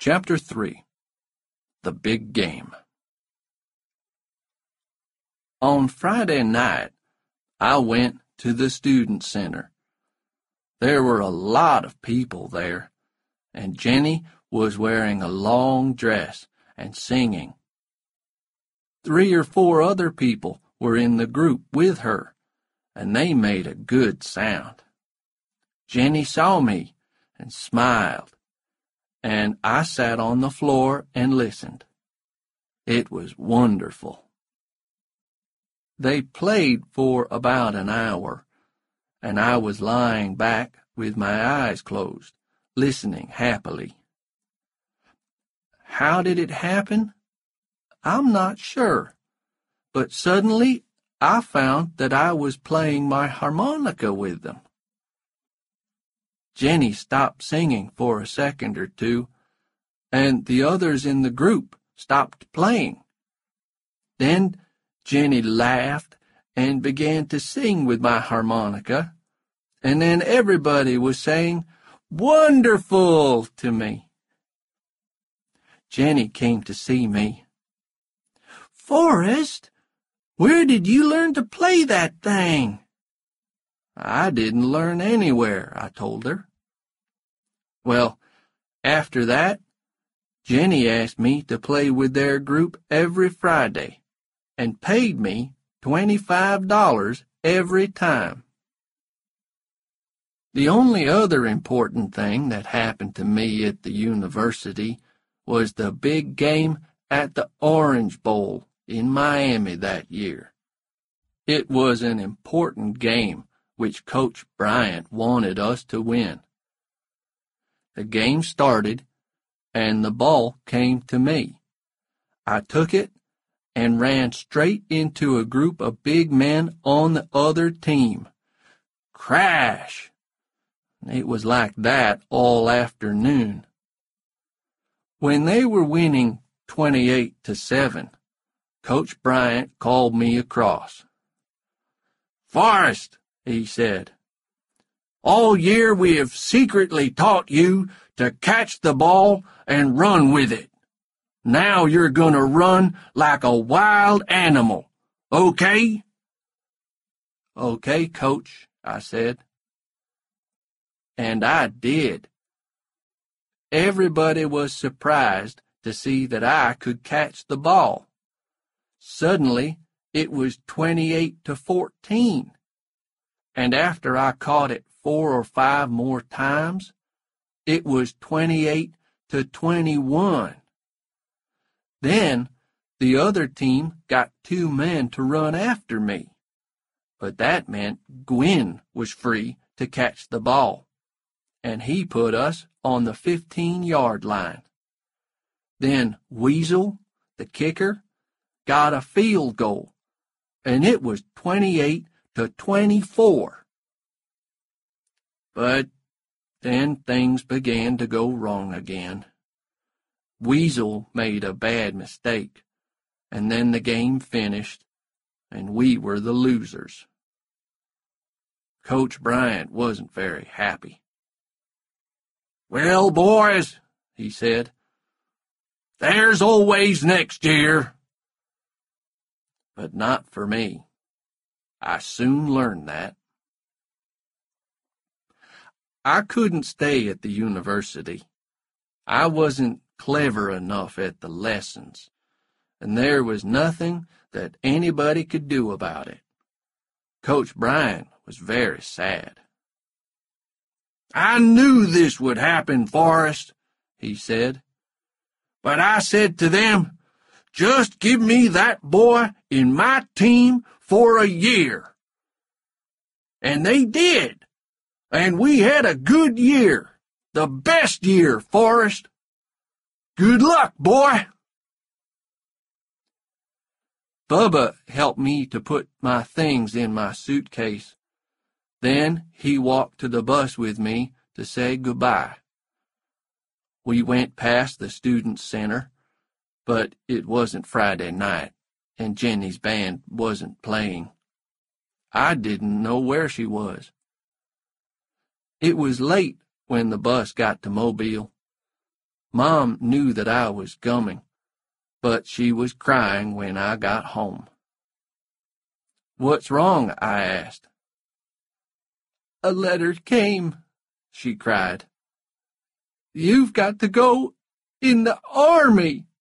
Chapter 3. The Big Game. On Friday night, I went to the student center. There were a lot of people there, and Jenny was wearing a long dress and singing. 3 or 4 other people were in the group with her, and they made a good sound. Jenny saw me and smiled, and I sat on the floor and listened. It was wonderful. They played for about an hour, and I was lying back with my eyes closed, listening happily. How did it happen? I'm not sure, but suddenly I found that I was playing my harmonica with them. Jenny stopped singing for a second or two, and the others in the group stopped playing. Then Jenny laughed and began to sing with my harmonica, and then everybody was saying, "Wonderful!" to me. Jenny came to see me. "Forrest, where did you learn to play that thing?" "I didn't learn anywhere," I told her. Well, after that, Jenny asked me to play with their group every Friday and paid me $25 every time. The only other important thing that happened to me at the university was the big game at the Orange Bowl in Miami that year. It was an important game which Coach Bryant wanted us to win. The game started, and the ball came to me. I took it and ran straight into a group of big men on the other team. Crash! It was like that all afternoon. When they were winning 28-7, Coach Bryant called me across. "Forrest," he said, "all year we have secretly taught you to catch the ball and run with it. Now you're going to run like a wild animal, okay?" "Okay, Coach," I said. And I did. Everybody was surprised to see that I could catch the ball. Suddenly, it was 28-14. And after I caught it 4 or 5 more times, it was 28-21. Then the other team got 2 men to run after me, but that meant Gwynn was free to catch the ball, and he put us on the 15-yard line. Then Weasel, the kicker, got a field goal, and it was 28-24. But then things began to go wrong again. Weasel made a bad mistake, and then the game finished, and we were the losers. Coach Bryant wasn't very happy. "Well, boys," he said, "there's always next year." But not for me. I soon learned that. I couldn't stay at the university. I wasn't clever enough at the lessons, and there was nothing that anybody could do about it. Coach Bryant was very sad. "I knew this would happen, Forrest," he said. "But I said to them, just give me that boy in my team for a year. And they did. And we had a good year. The best year, Forrest. Good luck, boy." Bubba helped me to put my things in my suitcase. Then he walked to the bus with me to say goodbye. We went past the student center, but it wasn't Friday night, and Jenny's band wasn't playing. I didn't know where she was. It was late when the bus got to Mobile. Mom knew that I was coming, but she was crying when I got home. "What's wrong?" I asked. "A letter came," she cried. "You've got to go in the army."